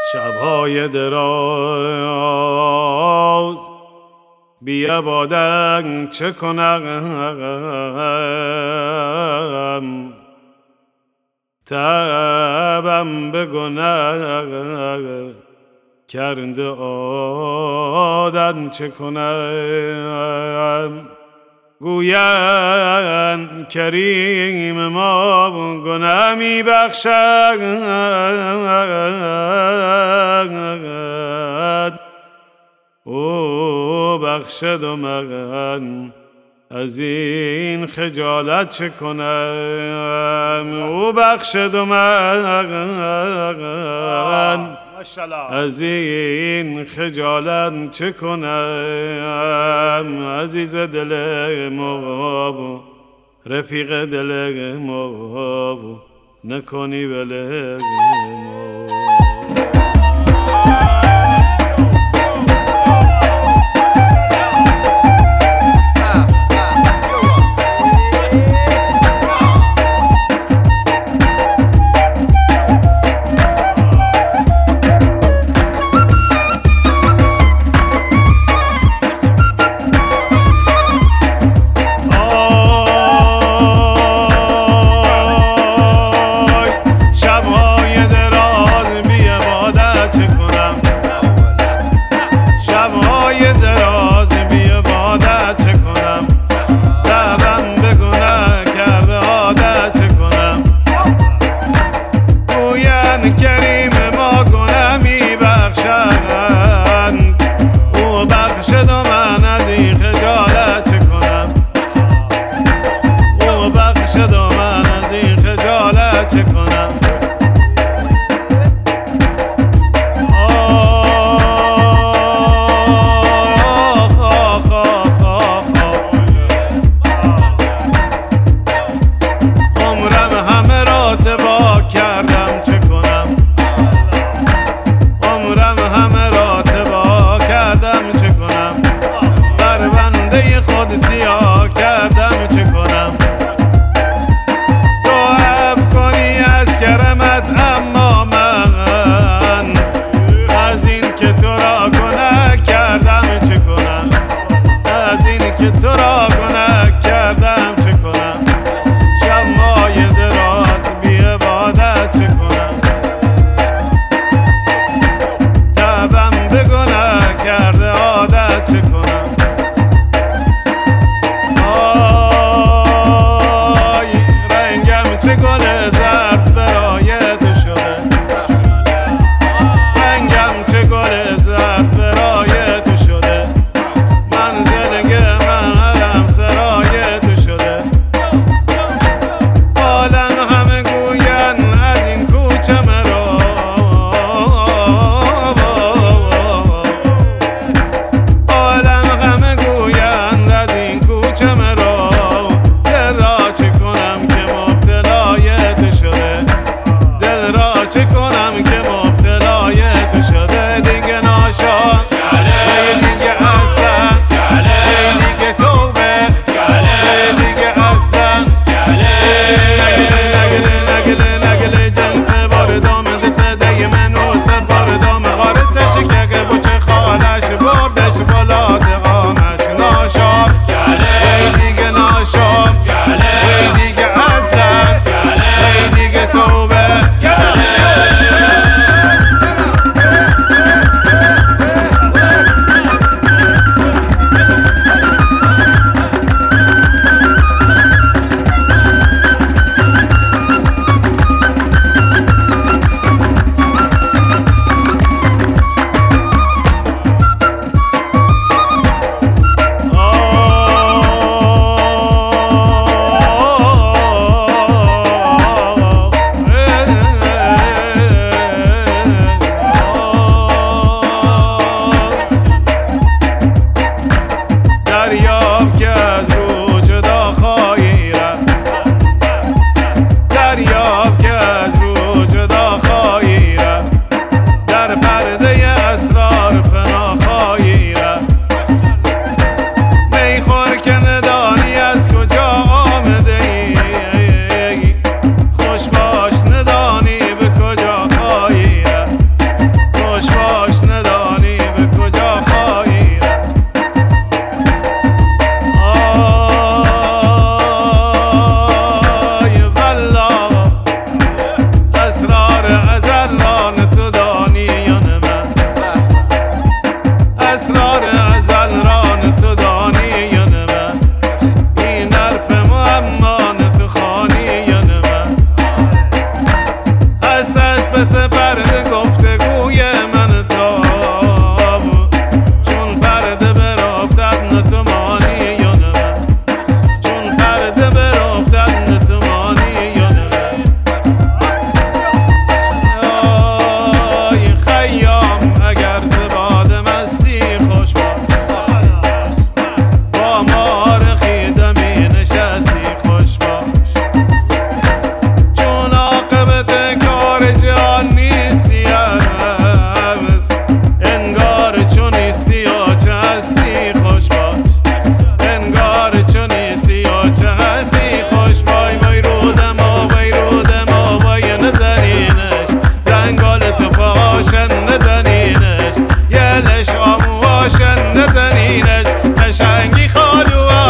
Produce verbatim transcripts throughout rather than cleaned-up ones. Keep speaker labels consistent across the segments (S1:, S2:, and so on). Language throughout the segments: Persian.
S1: شبهای دراز بیا بادن چه کنم، تبم به گناه کرده عادت چه کنم. گویند کریم ما گناه می بخشد، او بخشد و من از این خجالت چه کنم. او بخشد و من از این خجالت چه کنم. عزیز دل ما رفیق دل ما نکنی بله ما. کریم ما گناه می بخشد، او بخشد و من از این خجالت چه کنم. او بخشد و من از این خجالت چه کنم. آخ آخ آخ آخ عمرم همه را تباه کردم چه کنم. عمرم همه را تباه کردم چه کنم. بر بنده خود سیاه کردم چه کنم. تو عفو کنی از کرمت، اما من از این که تو را گناه کردم چه کنم. از این که تو را گناه کردم چه کنم. شب‌های دراز بی عبادت چه کنم. تبم به گناه کرده عادت چه کنم. آی رنگم چه گل زرد برای تو شده. رنگم چه گل زرد برای تو شده. منزل من علم سرای مار خیدمی نشستی خوش باش، چون عاقبت کار جهان نیستی عوض، انگار چون نیستی یا چه هستی خوش باش، انگار چون نیستی یا چه هستی خوش باش. وای رودم و وای رودم و وای نزنینش، زنگال تو پاشن نزنینش، یه لش آمواشن نزنینش، قشنگی خالو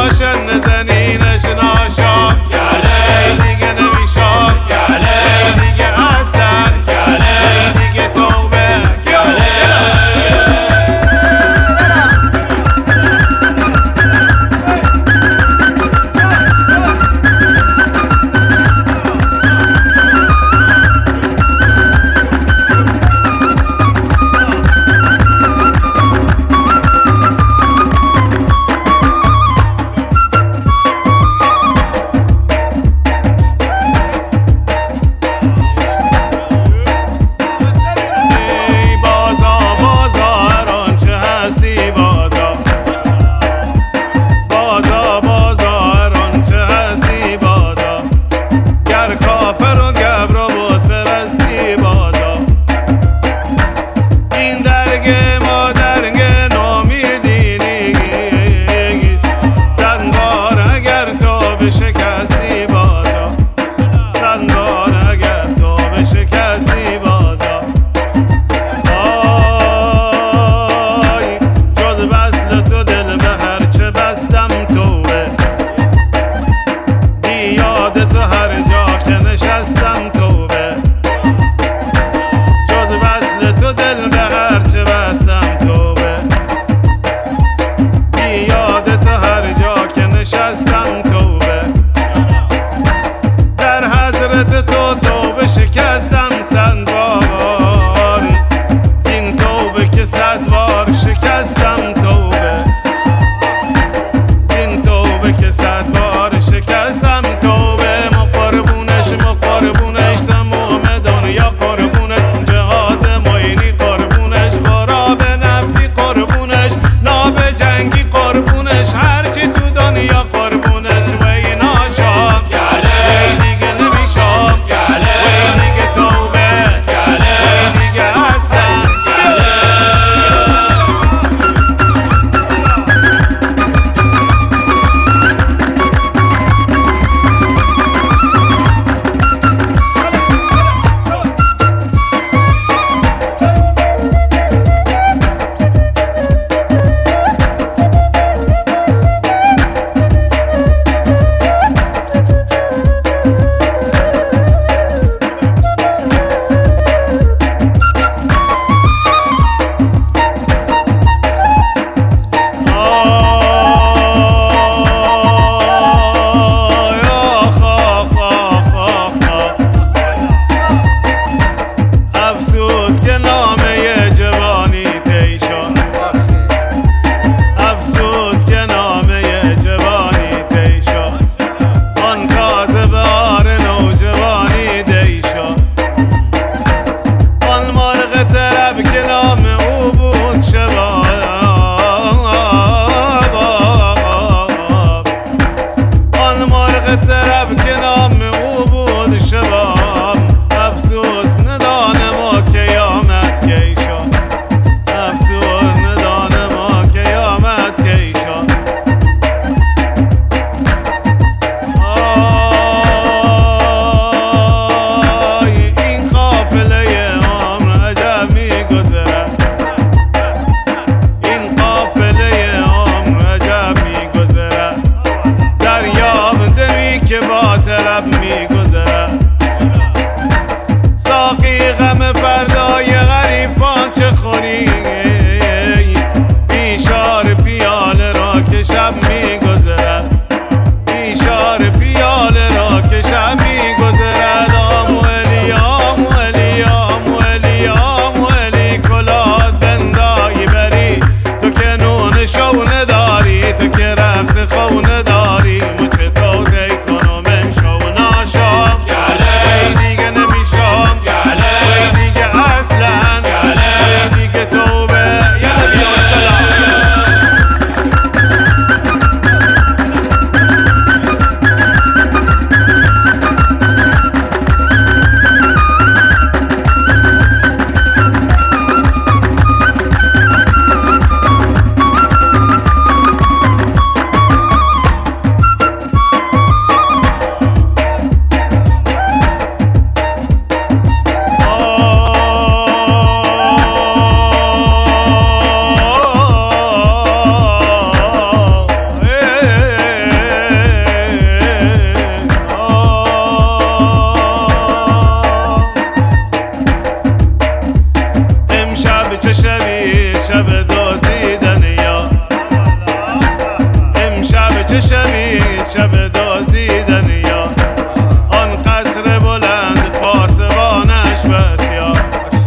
S1: چه شنید شب دزدیدن یار، آن قصر بلند پاسبانش بسیار.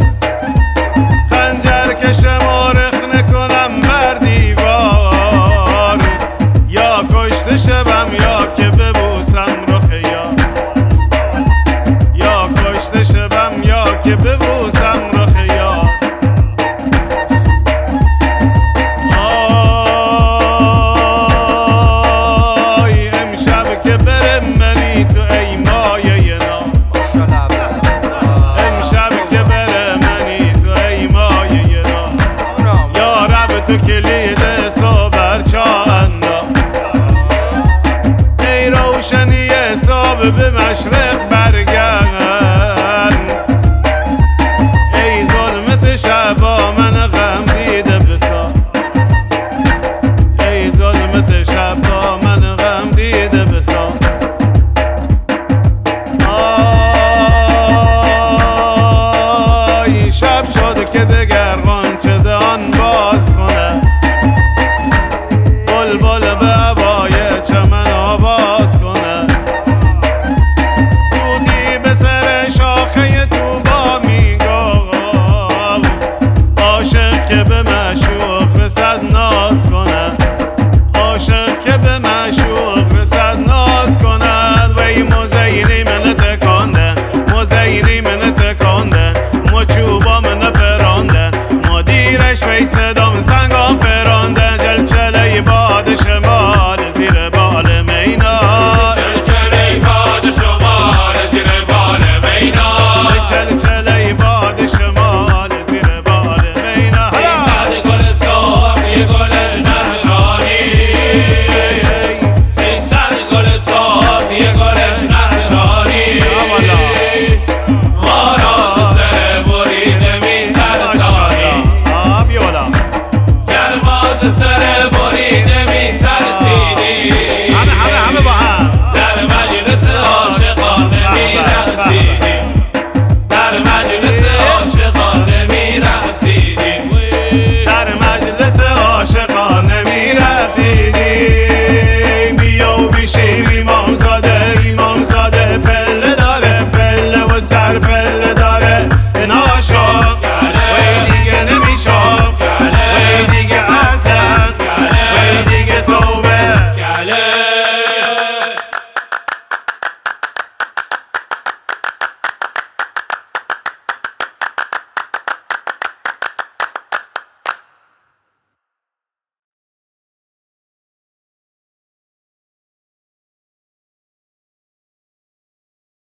S1: خنجر کشم و رخنه کنم بر دیوار، یا کشته شوم یا که ببوسم رخ یار، یا کشته شوم یا که ببوسم رخ یار. آی امشب که برم منی تو ای مایه نام، امشب که برم منی تو ای مایه نام. یا رب تو کلید صبر چا اندام، ای روشنی صبح به مشرق